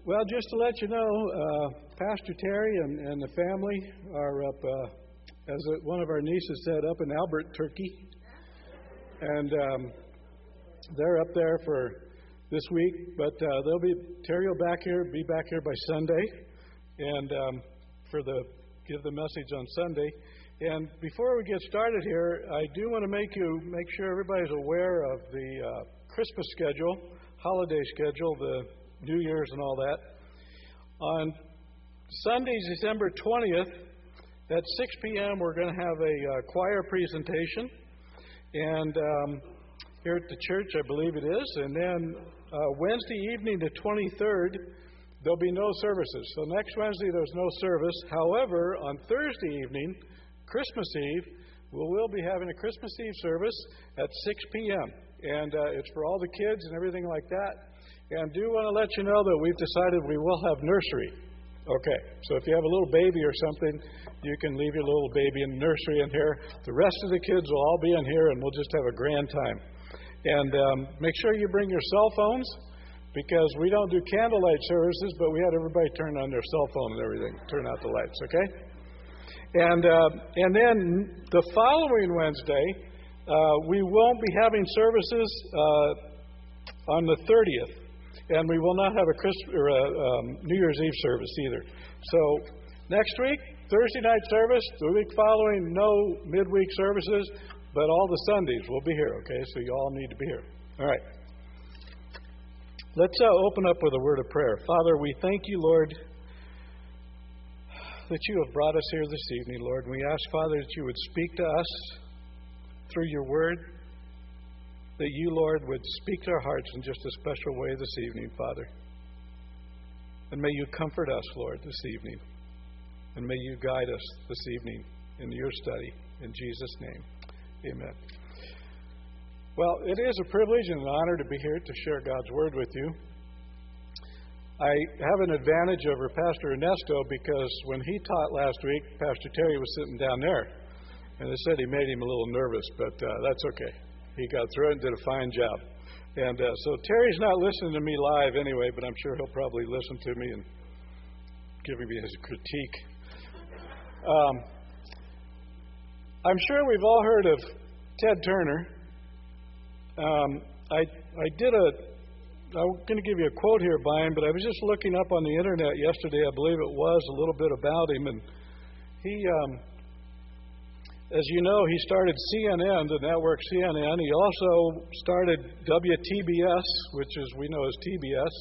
Well, just to let you know, Pastor Terry and the family are up, one of our nieces said, up in Albert, Turkey. And they're up there for this week, but Terry will be back here by Sunday, and give the message on Sunday. And before we get started here, I do want to make sure everybody's aware of the Christmas schedule, holiday schedule, the New Year's and all that. On Sunday, December 20th, at 6 p.m., we're going to have a choir presentation, and here at the church, I believe it is. And then Wednesday evening, the 23rd, there'll be no services. So next Wednesday, there's no service. However, on Thursday evening, Christmas Eve, we will be having a Christmas Eve service at 6 p.m. And it's for all the kids and everything like that. And do want to let you know that we've decided we will have nursery. Okay, so if you have a little baby or something, you can leave your little baby in nursery in here. The rest of the kids will all be in here, and we'll just have a grand time. And make sure you bring your cell phones, because we don't do candlelight services, but we had everybody turn on their cell phone and everything, turn out the lights, okay? And then the following Wednesday, we won't be having services on the 30th. And we will not have a New Year's Eve service either. So next week, Thursday night service. The week following, no midweek services, but all the Sundays we'll be here, okay? So you all need to be here. All right. Let's open up with a word of prayer. Father, we thank you, Lord, that you have brought us here this evening, Lord. And we ask, Father, that you would speak to us through your word, that you, Lord, would speak to our hearts in just a special way this evening, Father. And may you comfort us, Lord, this evening. And may you guide us this evening in your study. In Jesus' name, amen. Well, it is a privilege and an honor to be here to share God's Word with you. I have an advantage over Pastor Ernesto because when he taught last week, Pastor Terry was sitting down there. And they said he made him a little nervous, but that's okay. He got through it and did a fine job. And so Terry's not listening to me live anyway, but I'm sure he'll probably listen to me and give me his critique. I'm sure we've all heard of Ted Turner. I'm going to give you a quote here by him, but I was just looking up on the internet yesterday, I believe it was, a little bit about him. And he... as you know, he started CNN, the network CNN. He also started WTBS, which is we know as TBS,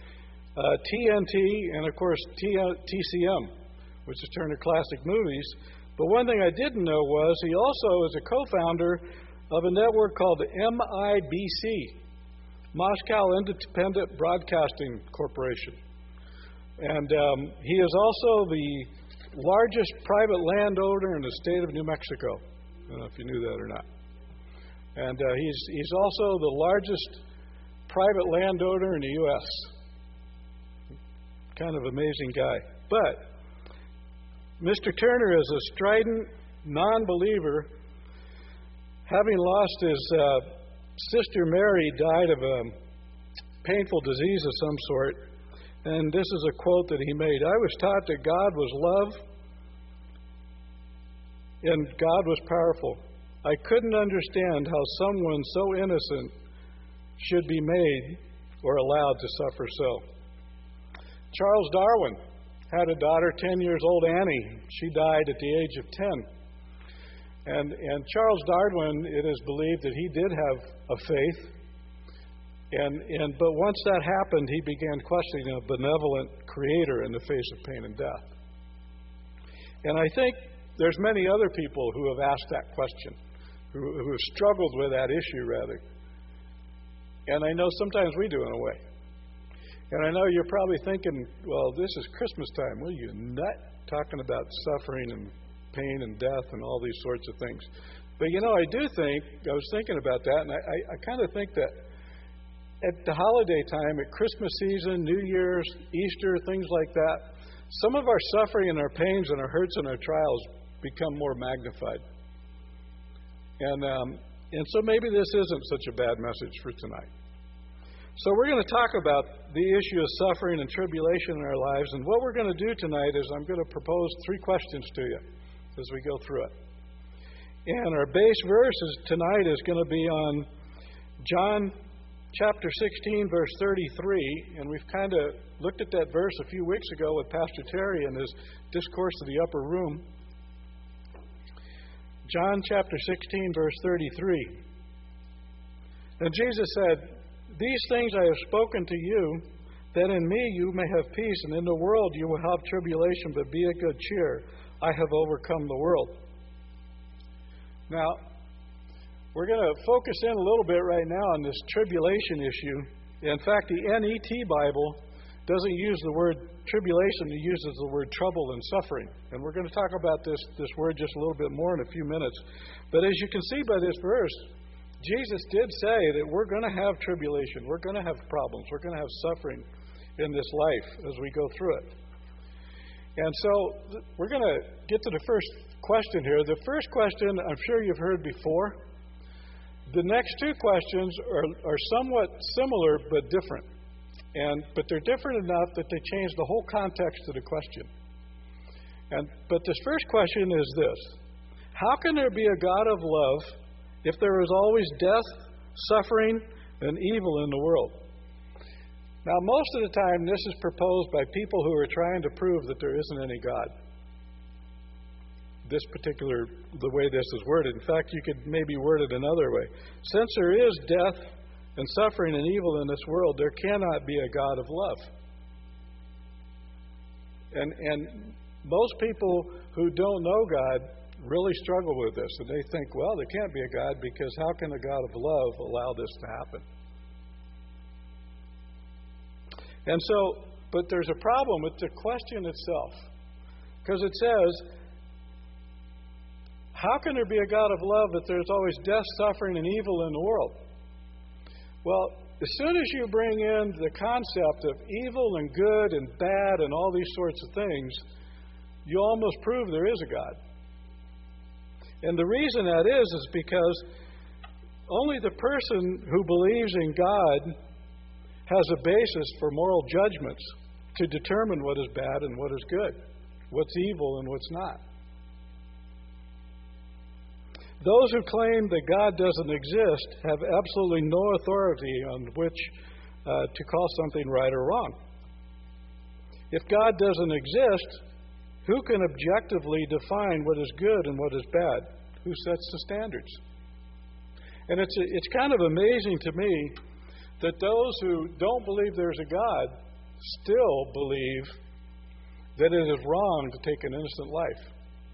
TNT, and of course TCM, which is Turner Classic Movies. But one thing I didn't know was he also is a co-founder of a network called MIBC, Moscow Independent Broadcasting Corporation. And he is also the largest private landowner in the state of New Mexico. I don't know if you knew that or not. And he's also the largest private landowner in the U.S. Kind of amazing guy. But Mr. Turner is a strident non-believer. Having lost his sister Mary, died of a painful disease of some sort. And this is a quote that he made. I was taught that God was love and God was powerful. I couldn't understand how someone so innocent should be made or allowed to suffer so. Charles Darwin had a daughter, 10 years old, Annie. She died at the age of 10. And Charles Darwin, it is believed that he did have a faith. But once that happened, he began questioning a benevolent creator in the face of pain and death. And I think there's many other people who have asked that question, who have struggled with that issue, rather. And I know sometimes we do in a way. And I know you're probably thinking, well, this is Christmas time. Well, you nut, talking about suffering and pain and death and all these sorts of things. But, I was thinking about that, and I kind of think that at the holiday time, at Christmas season, New Year's, Easter, things like that, some of our suffering and our pains and our hurts and our trials become more magnified. And so maybe this isn't such a bad message for tonight. So we're going to talk about the issue of suffering and tribulation in our lives. And what we're going to do tonight is I'm going to propose 3 questions to you as we go through it. And our base verses tonight is going to be on John chapter 16, verse 33. And we've kind of looked at that verse a few weeks ago with Pastor Terry in his Discourse of the Upper Room. John chapter 16, verse 33. And Jesus said, "These things I have spoken to you, that in me you may have peace, and in the world you will have tribulation, but be of good cheer. I have overcome the world." Now, we're going to focus in a little bit right now on this tribulation issue. In fact, the NET Bible doesn't use the word tribulation, it uses the word trouble and suffering. And we're going to talk about this word just a little bit more in a few minutes. But as you can see by this verse, Jesus did say that we're going to have tribulation, we're going to have problems, we're going to have suffering in this life as we go through it. And so we're going to get to the first question here. The first question I'm sure you've heard before. The next 2 questions are somewhat similar but different. But they're different enough that they change the whole context of the question. But this first question is this: how can there be a God of love if there is always death, suffering, and evil in the world? Now, most of the time, this is proposed by people who are trying to prove that there isn't any God. The way this is worded. In fact, you could maybe word it another way. Since there is death and suffering and evil in this world, there cannot be a God of love. And most people who don't know God really struggle with this. And they think, well, there can't be a God because how can a God of love allow this to happen? And so, but there's a problem with the question itself. Because it says, how can there be a God of love if there's always death, suffering, and evil in the world? Well, as soon as you bring in the concept of evil and good and bad and all these sorts of things, you almost prove there is a God. And the reason that is because only the person who believes in God has a basis for moral judgments to determine what is bad and what is good, what's evil and what's not. Those who claim that God doesn't exist have absolutely no authority on which to call something right or wrong. If God doesn't exist, who can objectively define what is good and what is bad? Who sets the standards? And it's kind of amazing to me that those who don't believe there's a God still believe that it is wrong to take an innocent life.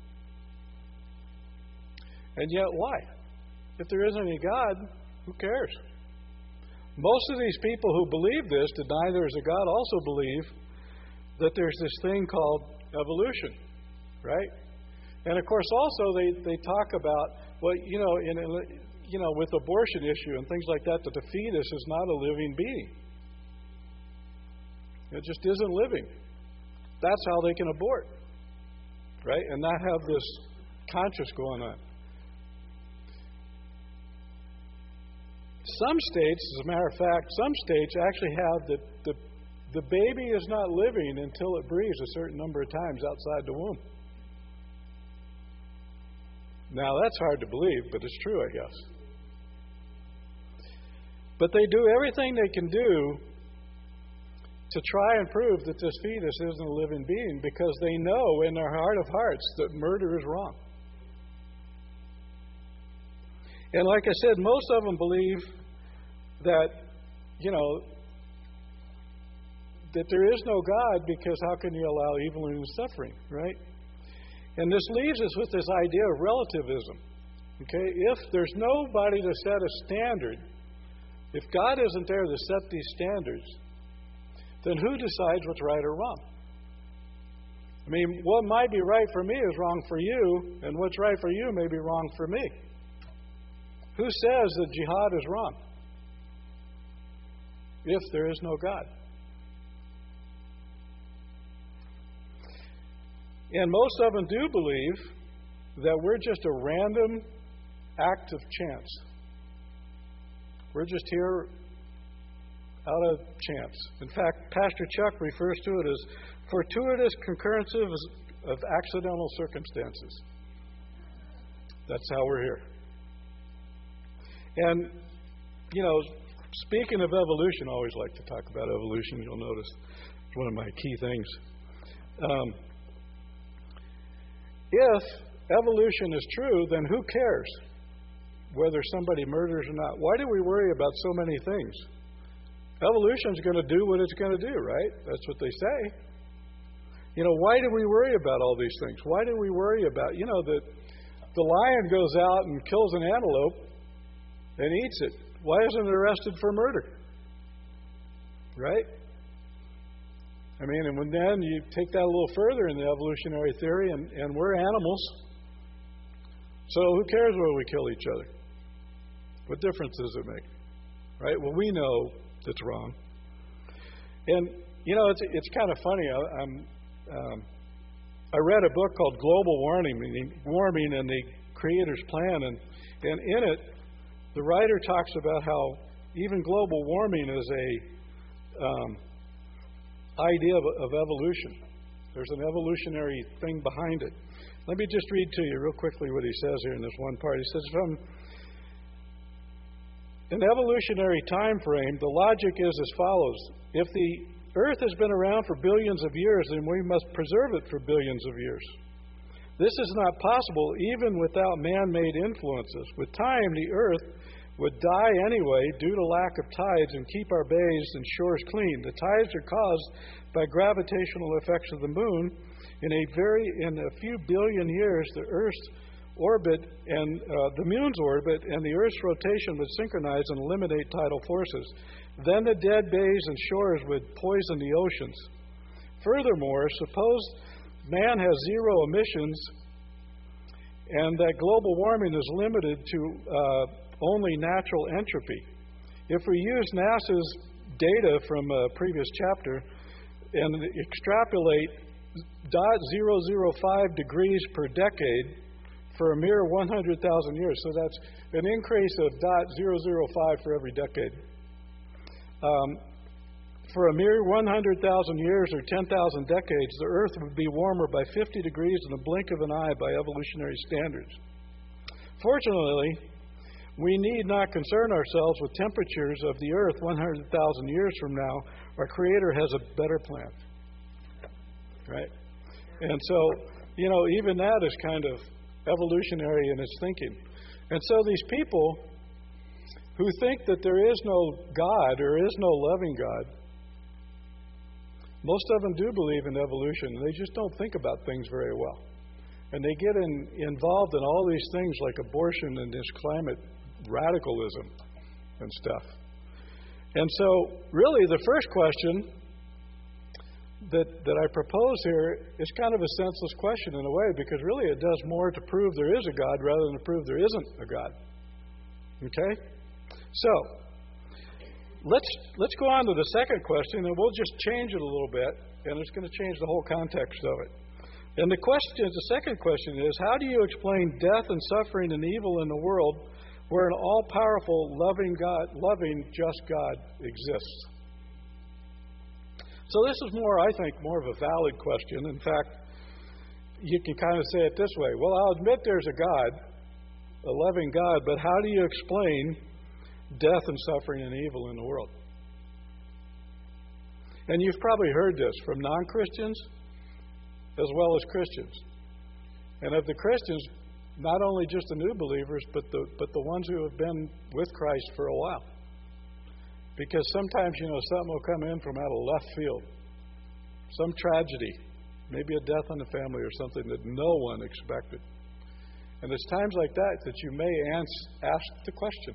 And yet, why? If there isn't any God, who cares? Most of these people who believe this, deny there's a God, also believe that there's this thing called evolution, right? And of course, also they talk about, well, with abortion issue and things like that the fetus is not a living being. It just isn't living. That's how they can abort, right? And not have this conscience going on. Some states, as a matter of fact, some states actually have that the baby is not living until it breathes a certain number of times outside the womb. Now, that's hard to believe, but it's true, I guess. But they do everything they can do to try and prove that this fetus isn't a living being because they know in their heart of hearts that murder is wrong. And like I said, most of them believe that, that there is no God because how can you allow evil and suffering, right? And this leaves us with this idea of relativism. Okay? If there's nobody to set a standard, if God isn't there to set these standards, then who decides what's right or wrong? I mean, what might be right for me is wrong for you, and what's right for you may be wrong for me. Who says that jihad is wrong? If there is no God. And most of them do believe that we're just a random act of chance. We're just here out of chance. In fact, Pastor Chuck refers to it as fortuitous concurrences of accidental circumstances. That's how we're here. And, speaking of evolution, I always like to talk about evolution. You'll notice it's one of my key things. If evolution is true, then who cares whether somebody murders or not? Why do we worry about so many things? Evolution's going to do what it's going to do, right? That's what they say. Why do we worry about all these things? Why do we worry about, that the lion goes out and kills an antelope and eats it? Why isn't it arrested for murder? Right? And then you take that a little further in the evolutionary theory, and we're animals. So who cares whether we kill each other? What difference does it make? Right? Well, we know that's wrong. And, it's kind of funny. I read a book called Global Warming and the Creator's Plan, and in it, the writer talks about how even global warming is a idea of evolution. There's an evolutionary thing behind it. Let me just read to you real quickly what he says here in this one part. He says, from an evolutionary time frame, the logic is as follows. If the Earth has been around for billions of years, then we must preserve it for billions of years. This is not possible even without man-made influences. With time, the Earth would die anyway due to lack of tides and keep our bays and shores clean. The tides are caused by gravitational effects of the moon. In a few billion years, the Earth's orbit and the moon's orbit and the Earth's rotation would synchronize and eliminate tidal forces. Then the dead bays and shores would poison the oceans. Furthermore, suppose man has zero emissions and that global warming is limited to only natural entropy. If we use NASA's data from a previous chapter and extrapolate 0.005 degrees per decade for a mere 100,000 years, so that's an increase of 0.005 for every decade. For a mere 100,000 years or 10,000 decades, the Earth would be warmer by 50 degrees in the blink of an eye by evolutionary standards. Fortunately, we need not concern ourselves with temperatures of the Earth 100,000 years from now. Our Creator has a better plan. Right? And so, even that is kind of evolutionary in its thinking. And so these people who think that there is no God or is no loving God, most of them do believe in evolution. They just don't think about things very well. And they get involved in all these things like abortion and this climate radicalism and stuff. And so, really, the first question that I propose here is kind of a senseless question in a way, because really it does more to prove there is a God rather than to prove there isn't a God. Okay? So, let's go on to the second question, and we'll just change it a little bit, and it's going to change the whole context of it. And the second question is, how do you explain death and suffering and evil in the world where an all-powerful, loving, just God exists? So this is I think, more of a valid question. In fact, you can kind of say it this way. Well, I'll admit there's a God, a loving God, but how do you explain death and suffering and evil in the world? And you've probably heard this from non-Christians as well as Christians. And of the Christians, not only just the new believers, but the ones who have been with Christ for a while. Because sometimes, something will come in from out of left field. Some tragedy, maybe a death in the family or something that no one expected. And it's times like that you may ask the question.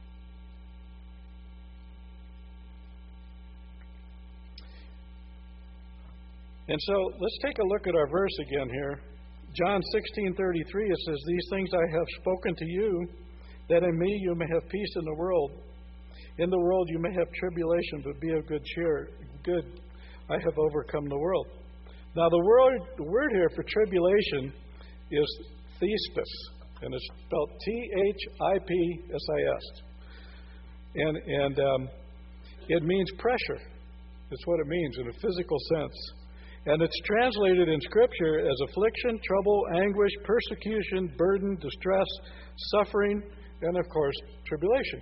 And so let's take a look at our verse again here. John 16:33, it says, "These things I have spoken to you, that in me you may have peace in the world. In the world you may have tribulation, but be of good cheer. Good, I have overcome the world." Now the word here for tribulation is thistis, and it's spelled Thipsis. And It means pressure. That's what it means in a physical sense. And it's translated in Scripture as affliction, trouble, anguish, persecution, burden, distress, suffering, and of course, tribulation.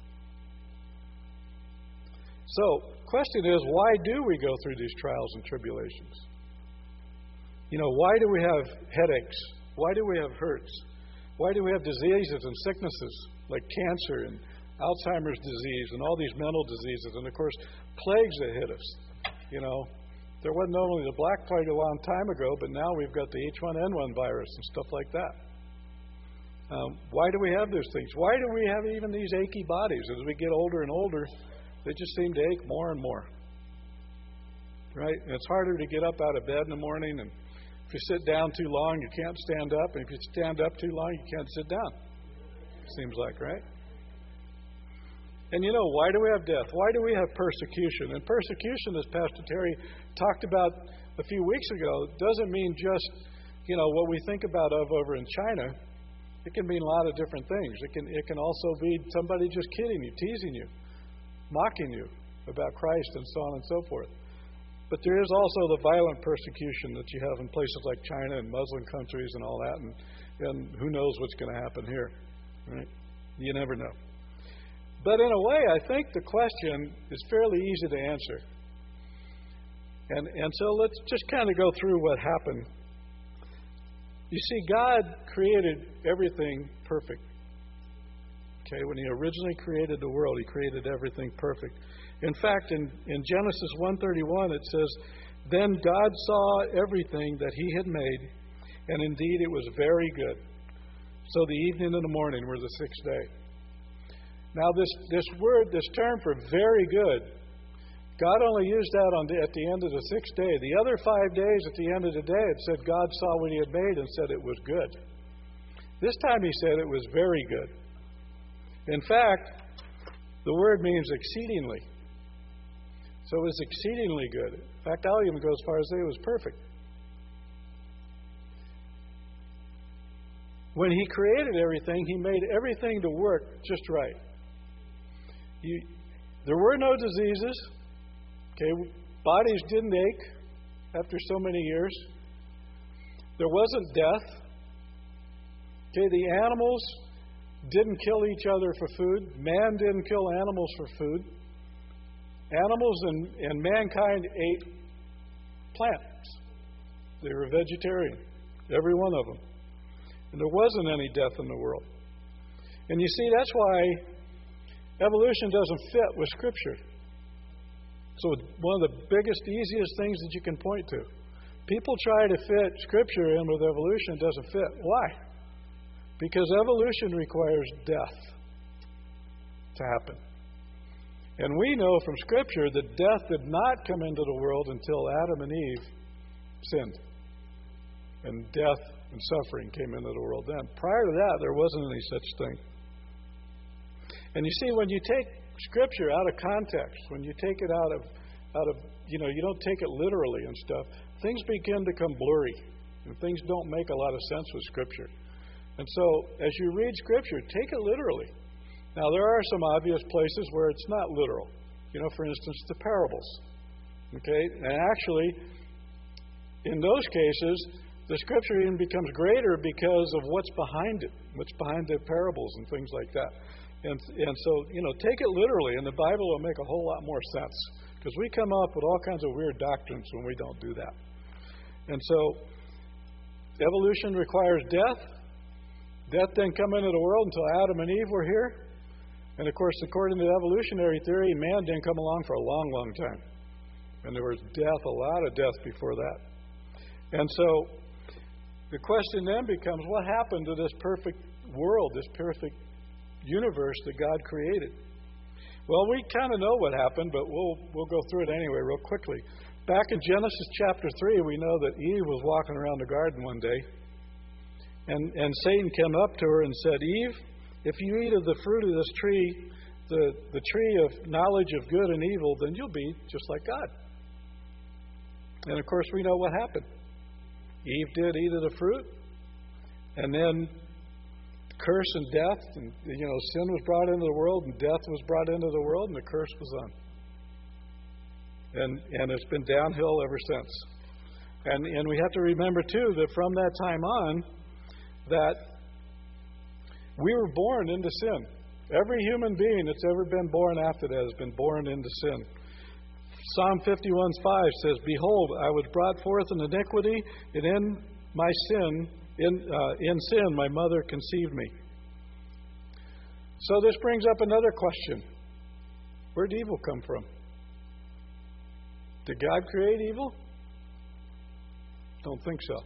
So, question is, why do we go through these trials and tribulations? Why do we have headaches? Why do we have hurts? Why do we have diseases and sicknesses like cancer and Alzheimer's disease and all these mental diseases and, of course, plagues that hit us? There wasn't only the Black Plague a long time ago, but now we've got the H1N1 virus and stuff like that. Why do we have those things? Why do we have even these achy bodies? As we get older and older, they just seem to ache more and more. Right? And it's harder to get up out of bed in the morning, and if you sit down too long, you can't stand up, and if you stand up too long, you can't sit down. Seems like, right? And why do we have death? Why do we have persecution? And persecution, as Pastor Terry talked about a few weeks ago, doesn't mean just, what we think about over in China. It can mean a lot of different things. It can also be somebody just kidding you, teasing you, mocking you about Christ and so on and so forth. But there is also the violent persecution that you have in places like China and Muslim countries and all that, and who knows what's going to happen here, right? You never know. But in a way, I think the question is fairly easy to answer. And so let's just kind of go through what happened. You see, God created everything perfect. Okay, when He originally created the world, He created everything perfect. In fact, in Genesis 1:31, it says, "Then God saw everything that He had made, and indeed it was very good. So the evening and the morning were the sixth day." Now, this term for very good, God only used that at the end of the sixth day. The other 5 days at the end of the day, it said God saw what He had made and said it was good. This time He said it was very good. In fact, the word means exceedingly. So it was exceedingly good. In fact, I'll even go as far as to say it was perfect. When He created everything, He made everything to work just right. There were no diseases. Okay, bodies didn't ache after so many years. There wasn't death. Okay, the animals didn't kill each other for food. Man didn't kill animals for food. Animals and mankind ate plants. They were vegetarian, every one of them. And there wasn't any death in the world. And you see, that's why evolution doesn't fit with Scripture. So one of the biggest, easiest things that you can point to. People try to fit Scripture in with evolution. It doesn't fit. Why? Because evolution requires death to happen. And we know from Scripture that death did not come into the world until Adam and Eve sinned. And death and suffering came into the world then. Prior to that, there wasn't any such thing. And you see, when you take Scripture out of context, when you take it out of you don't take it literally and stuff, things begin to come blurry. And things don't make a lot of sense with Scripture. And so, as you read Scripture, take it literally. Now, there are some obvious places where it's not literal. For instance, the parables. Okay? And actually, in those cases, the Scripture even becomes greater because of what's behind it, what's behind the parables and things like that. And so, take it literally, and the Bible will make a whole lot more sense. Because we come up with all kinds of weird doctrines when we don't do that. And so, evolution requires death. Death didn't come into the world until Adam and Eve were here. And of course, according to evolutionary theory, man didn't come along for a long, long time. And there was death, a lot of death before that. And so, the question then becomes, what happened to this perfect world, this perfect universe that God created? Well, we kind of know what happened, but we'll go through it anyway real quickly. Back in Genesis chapter 3, we know that Eve was walking around the garden one day, and Satan came up to her and said, "Eve, if you eat of the fruit of this tree, the tree of knowledge of good and evil, then you'll be just like God." And of course, we know what happened. Eve did eat of the fruit, and then curse and death, and sin was brought into the world, and death was brought into the world, and the curse was on. And it's been downhill ever since. And we have to remember, too, that from that time on, that we were born into sin. Every human being that's ever been born after that has been born into sin. Psalm 51:5 says, "Behold, I was brought forth in iniquity, and in my sin, in sin my mother conceived me." So this brings up another question. Where did evil come from? Did God create evil? Don't think so.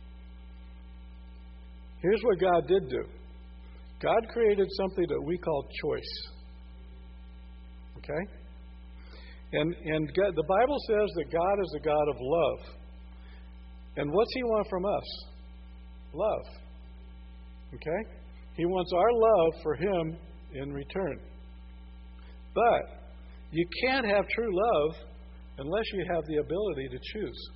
Here's what God did do. God created something that we call choice. Okay? And God, the Bible says that God is a God of love. And what's He want from us? Love. Okay? He wants our love for Him in return. But you can't have true love unless you have the ability to choose.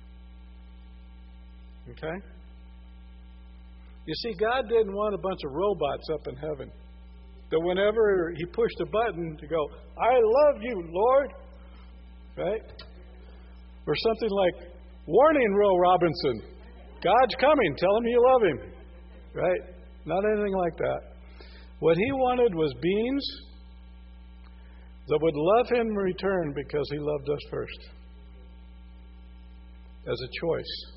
Okay? You see, God didn't want a bunch of robots up in heaven. That whenever He pushed a button to go, "I love you, Lord," right? Or something like, "Warning, Will Robinson, God's coming, tell Him you love Him," right? Not anything like that. What He wanted was beings that would love Him in return because He loved us first. As a choice.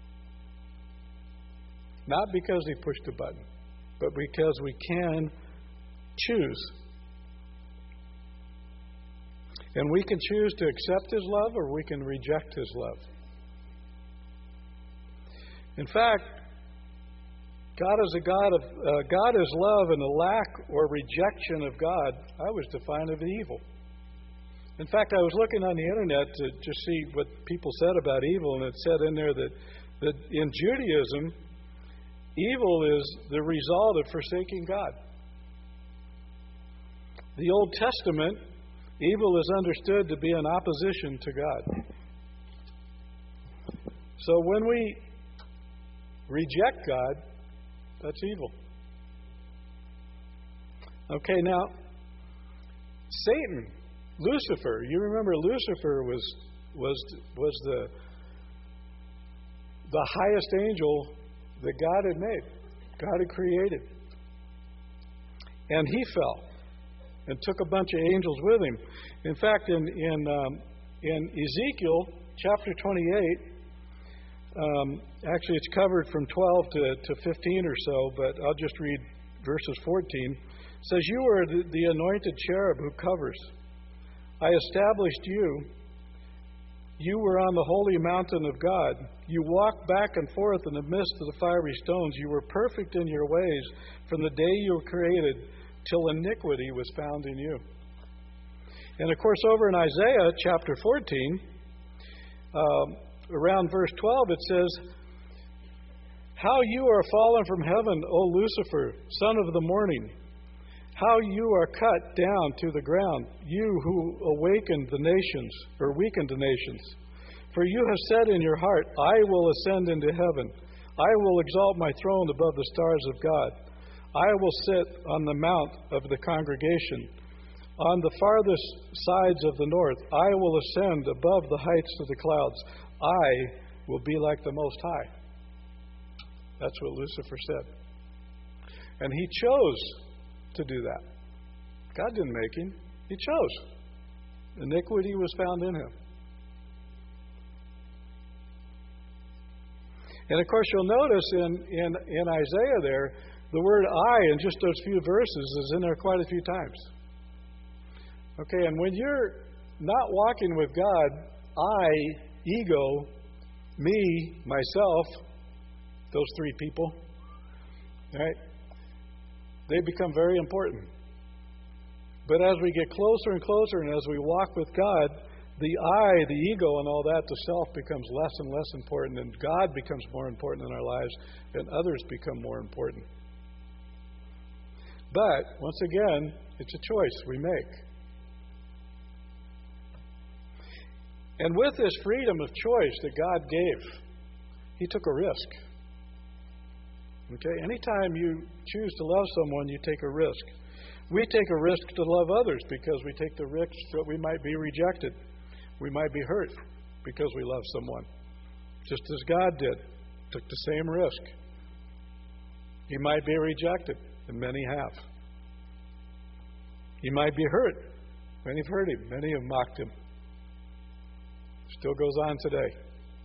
Not because He pushed a button, but because we can choose. And we can choose to accept His love or we can reject His love. In fact, God is God is love, and the lack or rejection of God, I was defined as evil. In fact, I was looking on the internet to just see what people said about evil, and it said in there that in Judaism, evil is the result of forsaking God. The Old Testament, evil is understood to be in opposition to God. So when we reject God, that's evil. Okay, now, Satan, Lucifer, you remember Lucifer was the highest angel that God had made, God had created. And he fell and took a bunch of angels with him. In fact, in Ezekiel chapter 28, actually it's covered from 12 to 15 or so, but I'll just read verses 14. It says, "You are the anointed cherub who covers. I established you. You were on the holy mountain of God. You walked back and forth in the midst of the fiery stones. You were perfect in your ways from the day you were created till iniquity was found in you." And of course, over in Isaiah chapter 14, around verse 12, it says, "How you are fallen from heaven, O Lucifer, son of the morning. How you are cut down to the ground, you who awakened the nations, or weakened the nations. For you have said in your heart, I will ascend into heaven. I will exalt my throne above the stars of God. I will sit on the mount of the congregation. On the farthest sides of the north, I will ascend above the heights of the clouds. I will be like the Most High." That's what Lucifer said. And he chose to do that. God didn't make him. He chose. Iniquity was found in him. And of course, you'll notice in Isaiah there, the word "I" in just those few verses is in there quite a few times. Okay, and when you're not walking with God, I, ego, me, myself, those three people, right? They become very important. But as we get closer and closer, and as we walk with God, the I, the ego, and all that, the self becomes less and less important, and God becomes more important in our lives, and others become more important. But, once again, it's a choice we make. And with this freedom of choice that God gave, He took a risk. Okay? Anytime you choose to love someone, you take a risk. We take a risk to love others because we take the risk that we might be rejected. We might be hurt because we love someone, just as God did, took the same risk. He might be rejected, and many have. He might be hurt. Many have hurt him. Many have mocked him. Still goes on today.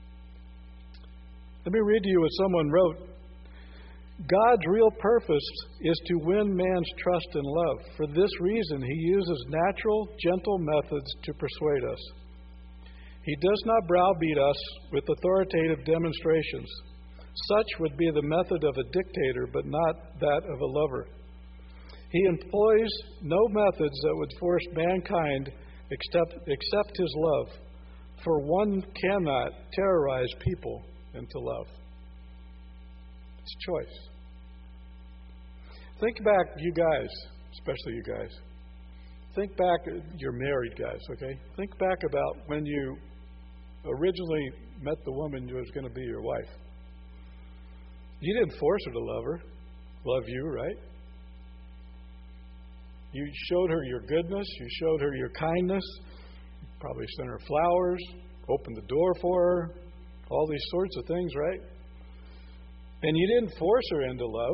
Let me read to you what someone wrote. God's real purpose is to win man's trust and love. For this reason, He uses natural, gentle methods to persuade us. He does not browbeat us with authoritative demonstrations. Such would be the method of a dictator, but not that of a lover. He employs no methods that would force mankind except His love, for one cannot terrorize people into love. It's choice. Think back, you guys, especially you guys. Think back, you're married guys, okay? Think back about when you originally met the woman who was going to be your wife. You didn't force her to love you, right? You showed her your goodness. You showed her your kindness. You probably sent her flowers, opened the door for her, all these sorts of things, right? And you didn't force her into love,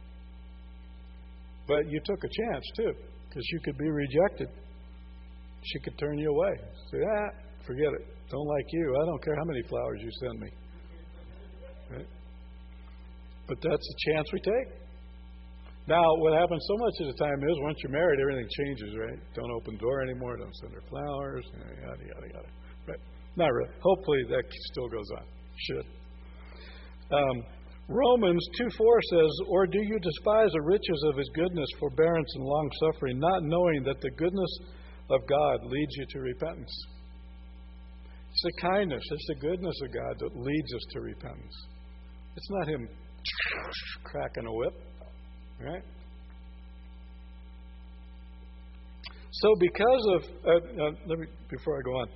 but you took a chance, too, because you could be rejected. She could turn you away. Say, forget it. Don't like you. I don't care how many flowers you send me. Right? But that's the chance we take. Now, what happens so much of the time is once you're married, everything changes, right? Don't open the door anymore. Don't send her flowers. Yada, yada, yada. Right? Not really. Hopefully that still goes on. Should. Romans 2:4 says, "Or do you despise the riches of His goodness, forbearance, and long-suffering, not knowing that the goodness of God leads you to repentance?" It's the kindness, it's the goodness of God that leads us to repentance. It's not Him cracking a whip, right? So because of, before I go on,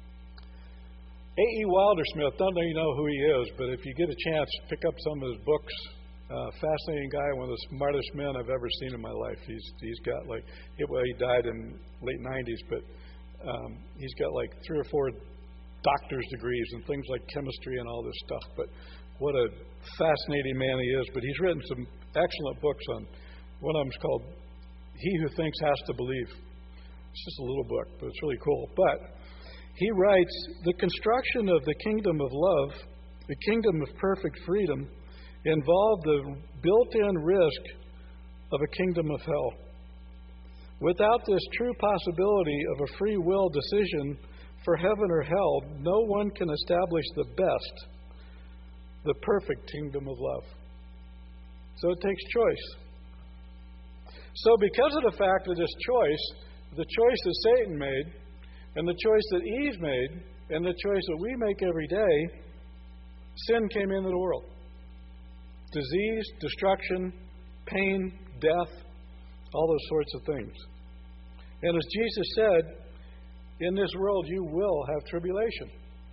A.E. Wildersmith, don't know who he is, but if you get a chance, pick up some of his books. Fascinating guy, one of the smartest men I've ever seen in my life. He's got he died in late 90s, but he's got 3 or 4 doctor's degrees in things like chemistry and all this stuff. But what a fascinating man he is. But he's written some excellent books on, one of them's called He Who Thinks Has to Believe. It's just a little book, but it's really cool. But he writes, the construction of the kingdom of love, the kingdom of perfect freedom, involved the built-in risk of a kingdom of hell. Without this true possibility of a free will decision for heaven or hell, no one can establish the best, the perfect kingdom of love. So it takes choice. So because of the fact of this choice, the choice that Satan made, and the choice that Eve made, and the choice that we make every day, sin came into the world. Disease, destruction, pain, death, all those sorts of things. And as Jesus said, in this world you will have tribulation.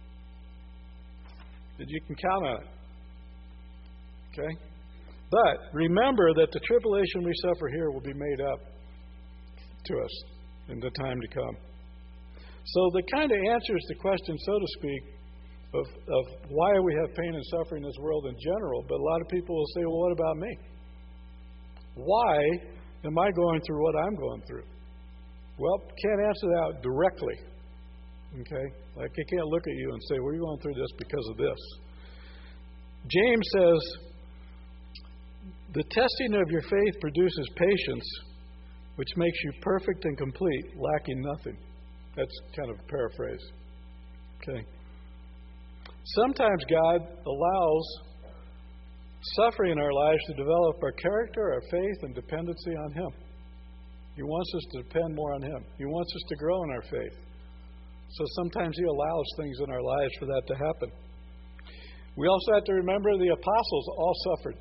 That you can count on it. Okay? But remember that the tribulation we suffer here will be made up to us in the time to come. So that kind of answers the question, so to speak, of why we have pain and suffering in this world in general. But a lot of people will say, well, what about me? Why am I going through what I'm going through? Well, can't answer that directly. Okay? I can't look at you and say, well, you're going through this because of this. James says, the testing of your faith produces patience, which makes you perfect and complete, lacking nothing. That's kind of a paraphrase. Okay. Sometimes God allows suffering in our lives to develop our character, our faith, and dependency on Him. He wants us to depend more on Him. He wants us to grow in our faith. So sometimes He allows things in our lives for that to happen. We also have to remember the apostles all suffered.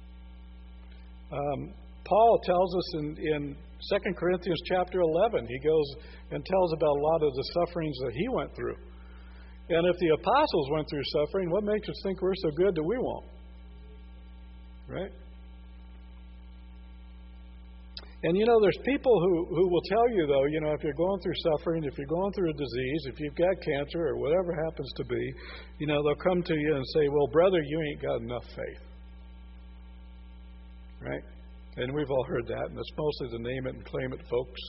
Paul tells us in 2 Corinthians chapter 11, he goes and tells about a lot of the sufferings that he went through. And if the apostles went through suffering, what makes us think we're so good that we won't? Right? And there's people who will tell you, though, if you're going through suffering, if you're going through a disease, if you've got cancer or whatever happens to be, they'll come to you and say, well, brother, you ain't got enough faith. Right? And we've all heard that, and it's mostly the name it and claim it folks.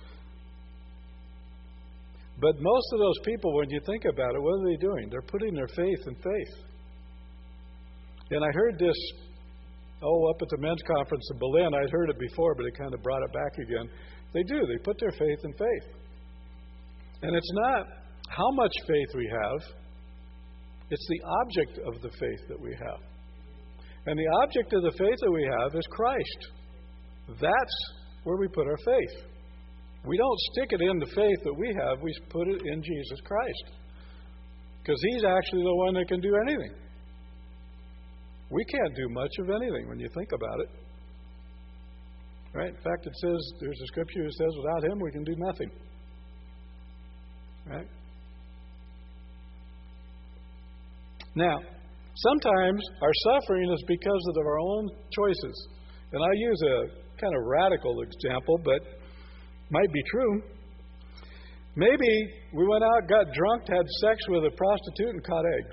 But most of those people, when you think about it, what are they doing? They're putting their faith in faith. And I heard this, up at the men's conference in Berlin. I'd heard it before, but it kind of brought it back again. They do. They put their faith in faith. And it's not how much faith we have. It's the object of the faith that we have. And the object of the faith that we have is Christ. That's where we put our faith. We don't stick it in the faith that we have. We put it in Jesus Christ. Because He's actually the one that can do anything. We can't do much of anything when you think about it. Right? In fact, it says, there's a scripture that says, without Him we can do nothing. Right? Now, sometimes our suffering is because of our own choices. And I use a kind of radical example, but might be true. Maybe we went out, got drunk, had sex with a prostitute, and caught eggs.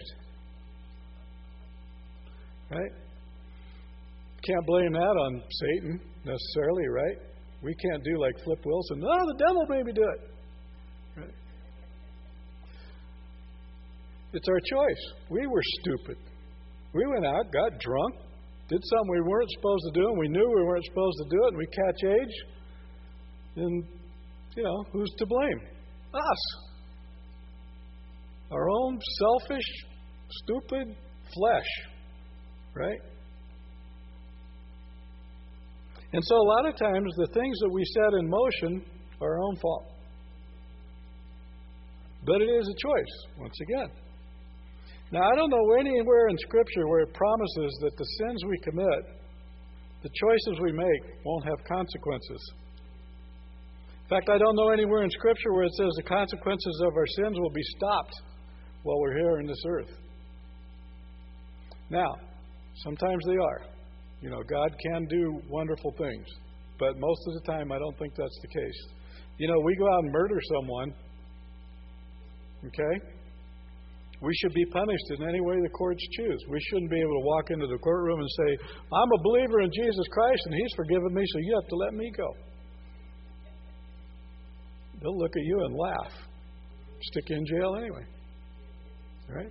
Right? Can't blame that on Satan necessarily, right? We can't do like Flip Wilson. No, the devil made me do it. Right? It's our choice. We were stupid. We went out, got drunk, did something we weren't supposed to do, and we knew we weren't supposed to do it, and we catch age. And, who's to blame? Us. Our own selfish, stupid flesh. Right? And so a lot of times the things that we set in motion are our own fault. But it is a choice, once again. Now, I don't know anywhere in Scripture where it promises that the sins we commit, the choices we make, won't have consequences. In fact, I don't know anywhere in Scripture where it says the consequences of our sins will be stopped while we're here on this earth. Now, sometimes they are. God can do wonderful things. But most of the time, I don't think that's the case. We go out and murder someone. Okay? We should be punished in any way the courts choose. We shouldn't be able to walk into the courtroom and say, I'm a believer in Jesus Christ and He's forgiven me, so you have to let me go. They'll look at you and laugh. Stick you in jail anyway. Right?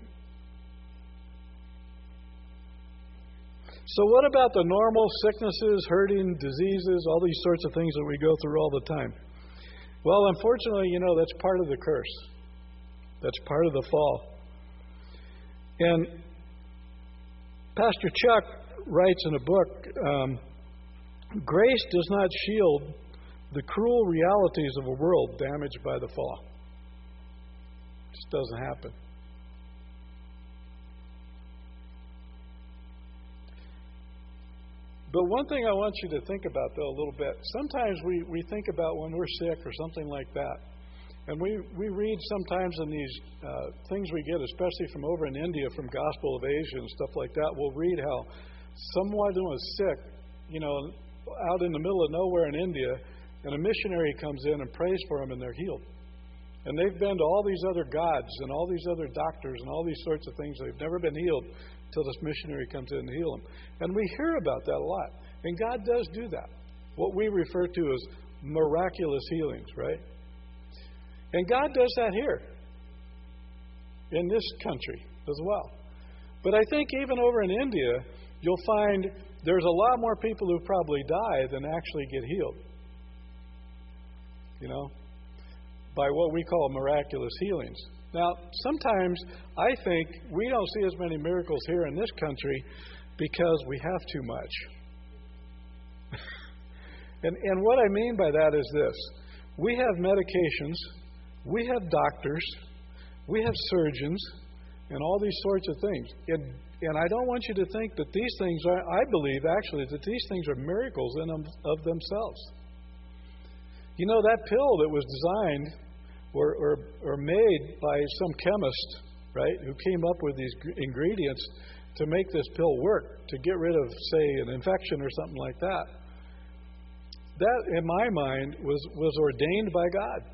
So what about the normal sicknesses, hurting, diseases, all these sorts of things that we go through all the time? Well, unfortunately, that's part of the curse. That's part of the fall. And Pastor Chuck writes in a book, grace does not shield the cruel realities of a world damaged by the fall. It just doesn't happen. But one thing I want you to think about, though, a little bit. Sometimes we think about when we're sick or something like that. And we read sometimes in these things we get, especially from over in India, from Gospel of Asia and stuff like that, we'll read how someone was sick, out in the middle of nowhere in India, and a missionary comes in and prays for them and they're healed. And they've been to all these other gods and all these other doctors and all these sorts of things. They've never been healed until this missionary comes in and heals them. And we hear about that a lot. And God does do that. What we refer to as miraculous healings, right? And God does that here in this country as well. But I think even over in India, you'll find there's a lot more people who probably die than actually get healed. By what we call miraculous healings. Now, sometimes I think we don't see as many miracles here in this country because we have too much. and what I mean by that is this. We have medications, we have doctors, we have surgeons, and all these sorts of things. And I don't want you to think that these things are, I believe actually that these things are miracles in of themselves. That pill that was designed or made by some chemist, right, who came up with these ingredients to make this pill work, to get rid of, say, an infection or something like that. That, in my mind, was ordained by God.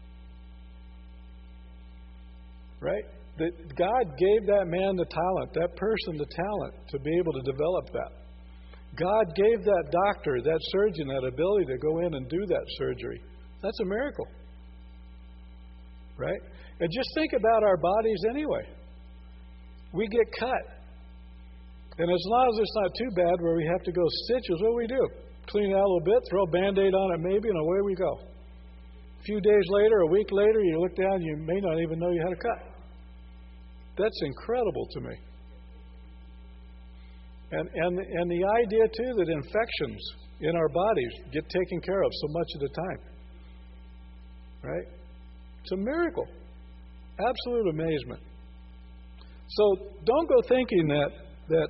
Right? That God gave that man the talent, that person the talent to be able to develop that. God gave that doctor, that surgeon, that ability to go in and do that surgery. That's a miracle. Right? And just think about our bodies anyway. We get cut. And as long as it's not too bad where we have to go stitches, what do we do? Clean it out a little bit, throw a Band-Aid on it maybe, and away we go. A few days later, a week later, you look down, you may not even know you had a cut. That's incredible to me. And the idea, too, that infections in our bodies get taken care of so much of the time. Right? It's a miracle. Absolute amazement. So don't go thinking that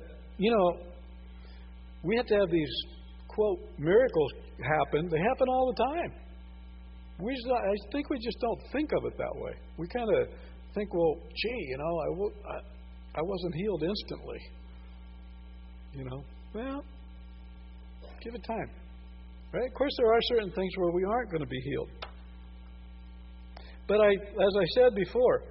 we have to have these, quote, miracles happen. They happen all the time. I think we just don't think of it that way. We kind of think, well, gee, I wasn't healed instantly. Well, give it time. Right? Of course, there are certain things where we aren't going to be healed. But as I said before,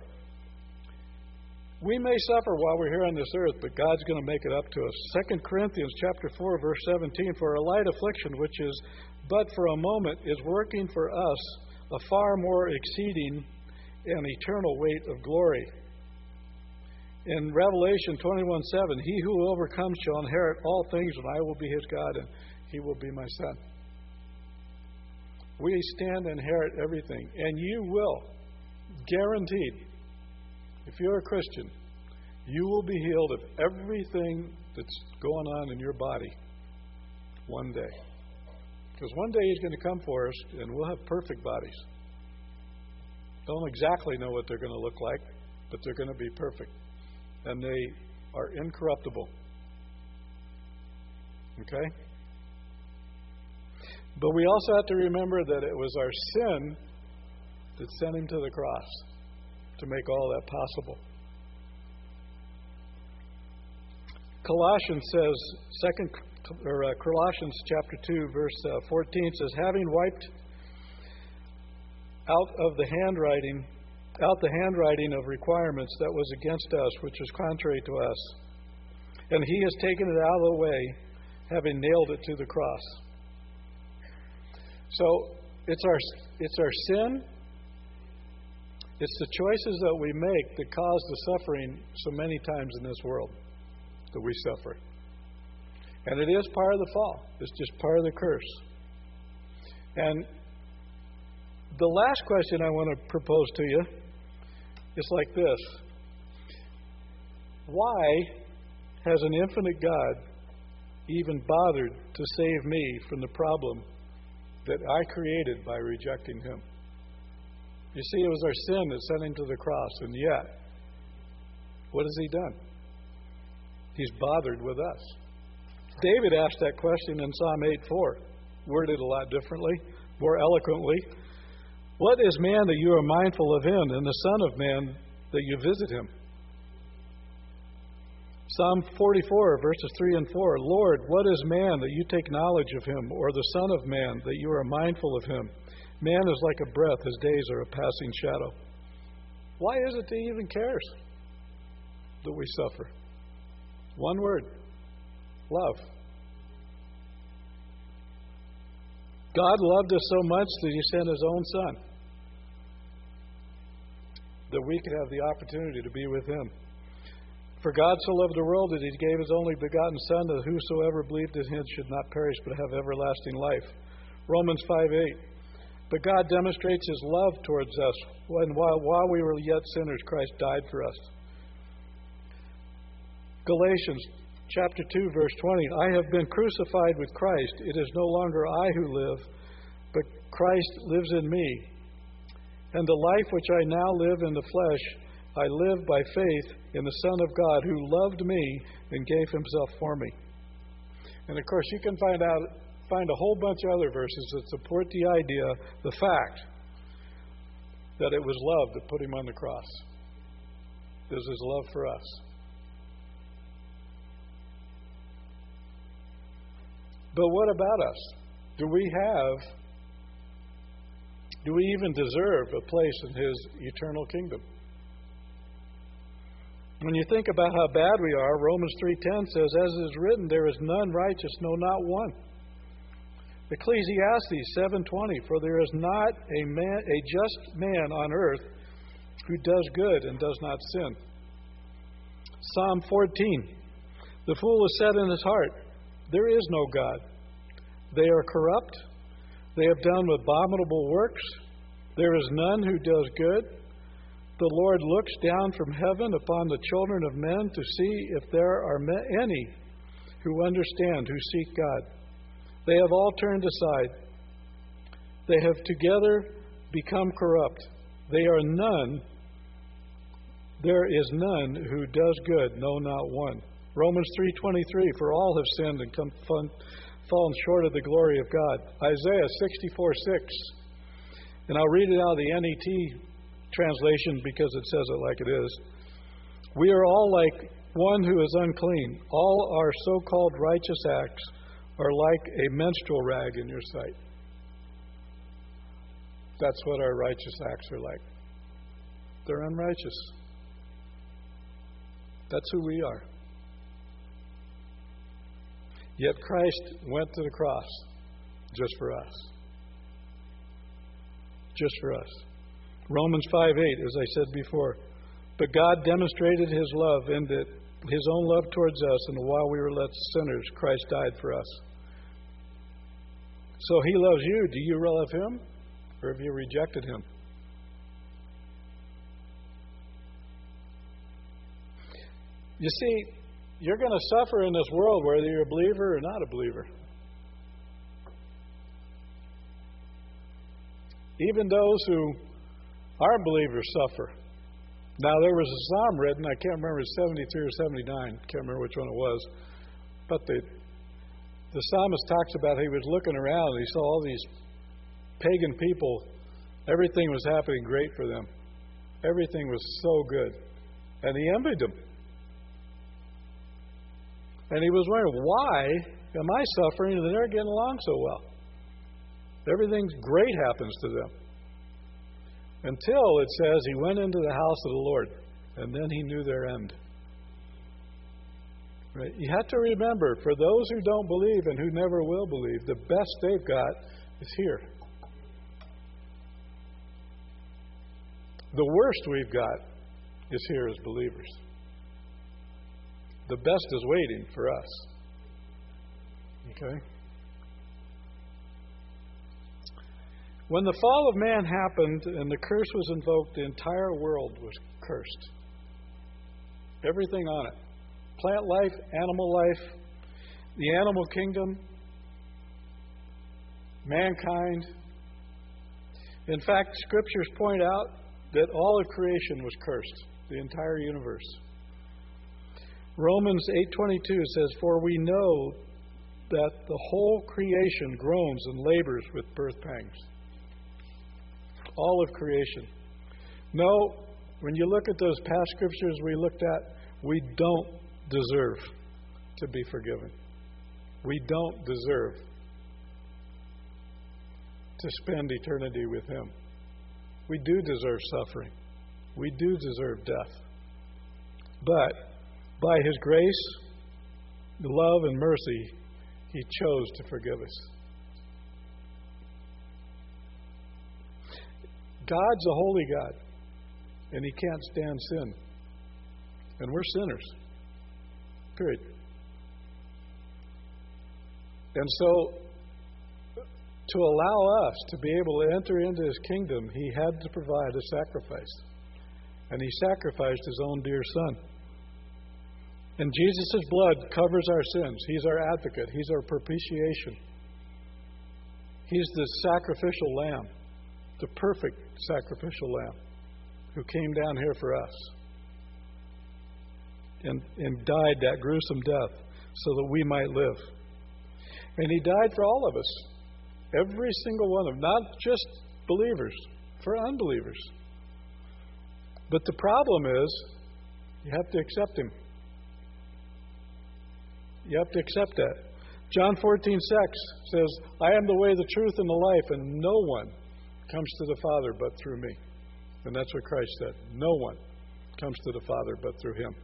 we may suffer while we're here on this earth, but God's going to make it up to us. 2 Corinthians chapter 4, verse 17, for a light affliction, which is but for a moment, is working for us a far more exceeding and eternal weight of glory. In Revelation 21:7, he who overcomes shall inherit all things, and I will be his God, and he will be my son. We stand to inherit everything, and you will, guaranteed, if you're a Christian, you will be healed of everything that's going on in your body one day. Because one day He's going to come for us, and we'll have perfect bodies. Don't exactly know what they're going to look like, but they're going to be perfect. And they are incorruptible. Okay? But we also have to remember that it was our sin that sent Him to the cross to make all that possible. Colossians says, Colossians chapter 2, verse 14 says, having wiped out the handwriting of requirements that was against us, which was contrary to us, and He has taken it out of the way, having nailed it to the cross. So it's our sin. It's the choices that we make that cause the suffering so many times in this world that we suffer. And it is part of the fall. It's just part of the curse. And the last question I want to propose to you is like this. Why has an infinite God even bothered to save me from the problem that I created by rejecting Him? You see, it was our sin that sent Him to the cross, and yet, what has He done? He's bothered with us. David asked that question in Psalm 8:4, worded a lot differently, more eloquently. What is man that you are mindful of him, and the Son of Man that you visit him? Psalm 44, verses 3 and 4. Lord, what is man that you take knowledge of him, or the Son of Man that you are mindful of him? Man is like a breath, his days are a passing shadow. Why is it that He even cares that we suffer? One word. Love. God loved us so much that He sent His own Son, that we could have the opportunity to be with Him. For God so loved the world that He gave His only begotten Son, that whosoever believed in Him should not perish but have everlasting life. Romans 5:8. But God demonstrates His love towards us when while we were yet sinners, Christ died for us. Galatians chapter 2, verse 20. I have been crucified with Christ. It is no longer I who live, but Christ lives in me. And the life which I now live in the flesh, I live by faith in the Son of God, who loved me and gave Himself for me. And of course, you can find a whole bunch of other verses that support the idea, the fact, that it was love that put Him on the cross. This is love for us. But what about us? Do we even deserve a place in His eternal kingdom? When you think about how bad we are, Romans 3:10 says, "As it is written, there is none righteous, no, not one." Ecclesiastes 7:20, "For there is not a just man on earth who does good and does not sin." Psalm 14, "The fool has said in his heart, there is no God. They are corrupt. They have done abominable works. There is none who does good. The Lord looks down from heaven upon the children of men to see if there are any who understand, who seek God. They have all turned aside. They have together become corrupt. There is none who does good, no, not one." Romans 3:23, "For all have sinned and fallen short of the glory of God." Isaiah 64:6, and I'll read it out of the NET translation because it says it like it is. "We are all like one who is unclean. All our so-called righteous acts are like a menstrual rag in your sight." That's what our righteous acts are like. They're unrighteous. That's who we are. Yet Christ went to the cross just for us. Just for us. Romans 5:8, as I said before, "But God demonstrated His love in that His own love towards us, and while we were left sinners, Christ died for us." So He loves you. Do you love Him? Or have you rejected Him? You see, you're going to suffer in this world whether you're a believer or not a believer. Even those who aren't believers suffer. Now, there was a psalm written, I can't remember, 73 or 79, can't remember which one it was, but the psalmist talks about he was looking around and he saw all these pagan people. Everything was happening great for them. Everything was so good. And he envied them. And he was wondering, why am I suffering and they're getting along so well? Everything great happens to them. Until it says he went into the house of the Lord, and then he knew their end. Right? You have to remember, for those who don't believe and who never will believe, the best they've got is here. The worst we've got is here as believers. The best is waiting for us. Okay? When the fall of man happened and the curse was invoked, the entire world was cursed. Everything on it. Plant life, animal life, the animal kingdom, mankind. In fact, scriptures point out that all of creation was cursed, the entire universe. Romans 8:22 says, "For we know that the whole creation groans and labors with birth pangs." All of creation. No, when you look at those past scriptures we looked at, we don't deserve to be forgiven. We don't deserve to spend eternity with Him. We do deserve suffering. We do deserve death. But by His grace, love, and mercy, He chose to forgive us. God's a holy God, and He can't stand sin. And we're sinners. Period. And so, to allow us to be able to enter into His kingdom, He had to provide a sacrifice. And He sacrificed His own dear Son. And Jesus' blood covers our sins. He's our advocate. He's our propitiation. He's the sacrificial lamb, the perfect sacrificial lamb who came down here for us and died that gruesome death so that we might live. And He died for all of us. Every single one of them, not just believers, for unbelievers. But the problem is, you have to accept Him. You have to accept that. John 14:6 says, I am the way, the truth, and the life, and no one comes to the Father but through me. And that's what Christ said. No one comes to the Father but through him.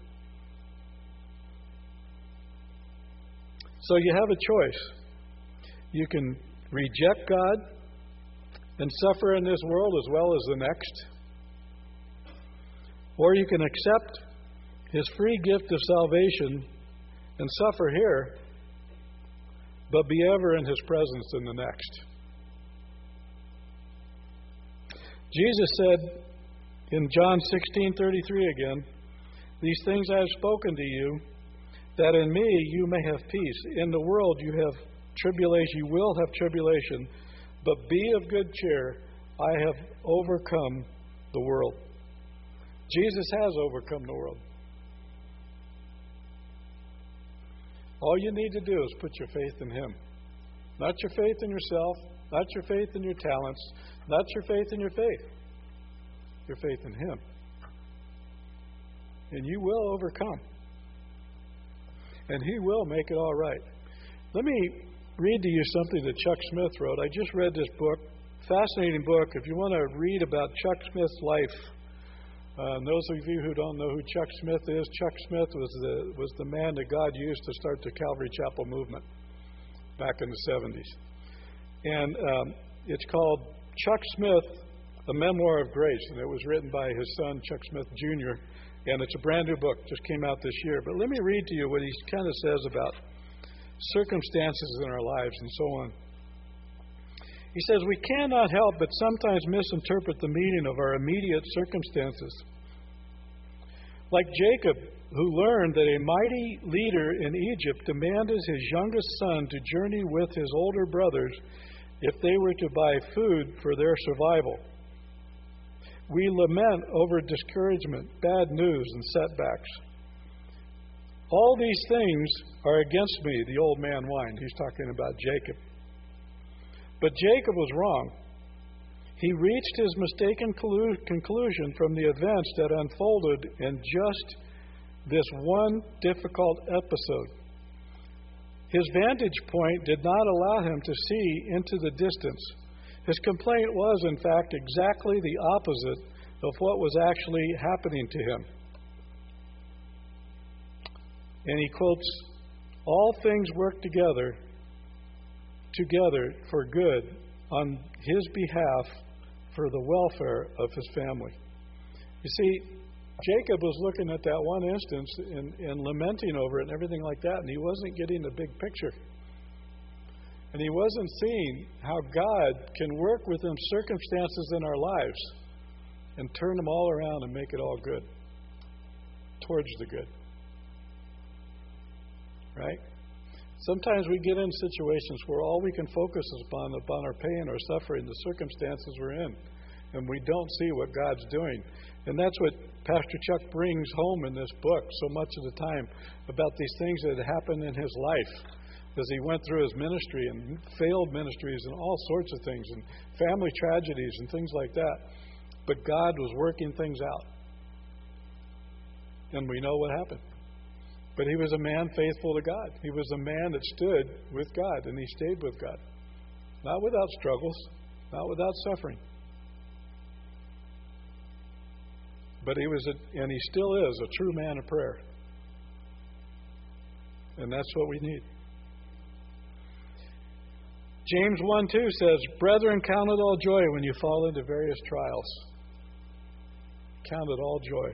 So you have a choice. You can reject God and suffer in this world as well as the next. Or you can accept his free gift of salvation and suffer here, but be ever in his presence in the next. Jesus said in John 16:33 again, these things I have spoken to you, that in me you may have peace. In the world you have tribulation, you will have tribulation, but be of good cheer, I have overcome the world. Jesus has overcome the world. All you need to do is put your faith in him. Not your faith in yourself, not your faith in your talents, not your faith in your faith. Your faith in him. And you will overcome. And he will make it all right. Let me read to you something that Chuck Smith wrote. I just read this book. Fascinating book. If you want to read about Chuck Smith's life, those of you who don't know who Chuck Smith is, Chuck Smith was the man that God used to start the Calvary Chapel movement back in the 70s. And it's called Chuck Smith, A Memoir of Grace, and it was written by his son, Chuck Smith Jr., and it's a brand new book, just came out this year. But let me read to you what he kind of says about circumstances in our lives and so on. He says, we cannot help but sometimes misinterpret the meaning of our immediate circumstances. Like Jacob, who learned that a mighty leader in Egypt demanded his youngest son to journey with his older brothers if they were to buy food for their survival. We lament over discouragement, bad news, and setbacks. All these things are against me, the old man whined. He's talking about Jacob. But Jacob was wrong. He reached his mistaken conclusion from the events that unfolded in just this one difficult episode. His vantage point did not allow him to see into the distance. His complaint was, in fact, exactly the opposite of what was actually happening to him. And he quotes, all things work together for good on his behalf for the welfare of his family. You see, Jacob was looking at that one instance and lamenting over it and everything like that, and he wasn't getting the big picture. And he wasn't seeing how God can work within circumstances in our lives and turn them all around and make it all good, towards the good. Right? Sometimes we get in situations where all we can focus is upon our pain or suffering, the circumstances we're in, and we don't see what God's doing. And that's what Pastor Chuck brings home in this book so much of the time, about these things that happened in his life as he went through his ministry and failed ministries and all sorts of things and family tragedies and things like that. But God was working things out. And we know what happened. But he was a man faithful to God. He was a man that stood with God, and he stayed with God. Not without struggles, not without suffering. But he was, and he still is, a true man of prayer. And that's what we need. James 1:2 says, brethren, count it all joy when you fall into various trials. Count it all joy.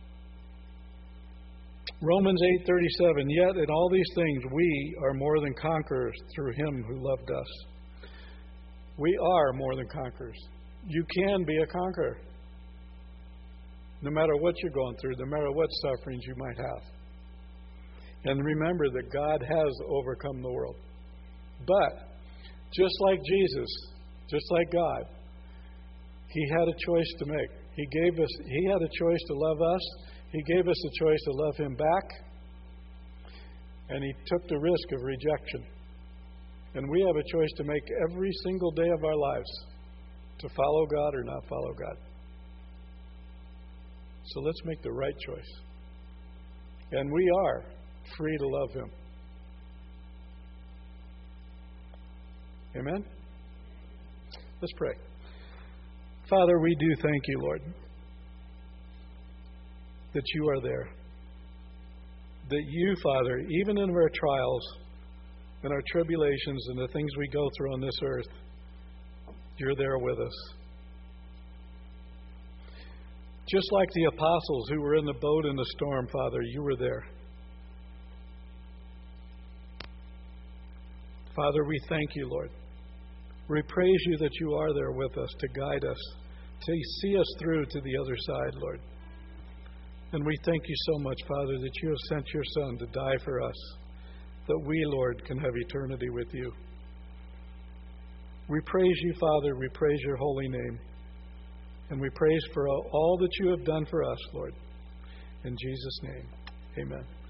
Romans 8:37, yet in all these things we are more than conquerors through him who loved us. We are more than conquerors. You can be a conqueror. No matter what you're going through, no matter what sufferings you might have. And remember that God has overcome the world. But just like Jesus, just like God, he had a choice to make. He had a choice to love us. He gave us a choice to love him back. And he took the risk of rejection. And we have a choice to make every single day of our lives, to follow God or not follow God. So let's make the right choice. And we are free to love him. Amen? Let's pray. Father, we do thank you, Lord, that you are there. That you, Father, even in our trials and our tribulations and the things we go through on this earth, you're there with us. Just like the apostles who were in the boat in the storm, Father, you were there. Father, we thank you, Lord. We praise you that you are there with us to guide us, to see us through to the other side, Lord. And we thank you so much, Father, that you have sent your Son to die for us, that we, Lord, can have eternity with you. We praise you, Father. We praise your holy name. And we praise for all that you have done for us, Lord. In Jesus' name, amen.